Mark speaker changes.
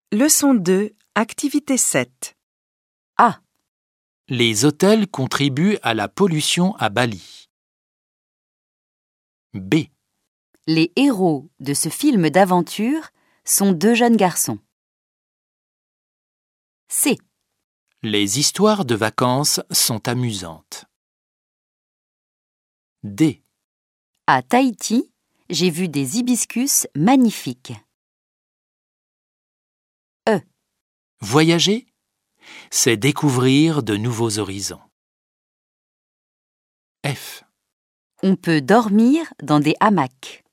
Speaker 1: Leçon 2, activité 7.
Speaker 2: A.
Speaker 3: Les hôtels contribuent à la pollution à Bali. B.
Speaker 2: Les héros de ce film d'aventure sont deux jeunes garçons. C.
Speaker 3: Les histoires de vacances sont amusantes. D.
Speaker 2: À Tahiti, j'ai vu des hibiscus magnifiques. E.
Speaker 3: Voyager, c'est découvrir de nouveaux horizons. F.
Speaker 2: On peut dormir dans des hamacs.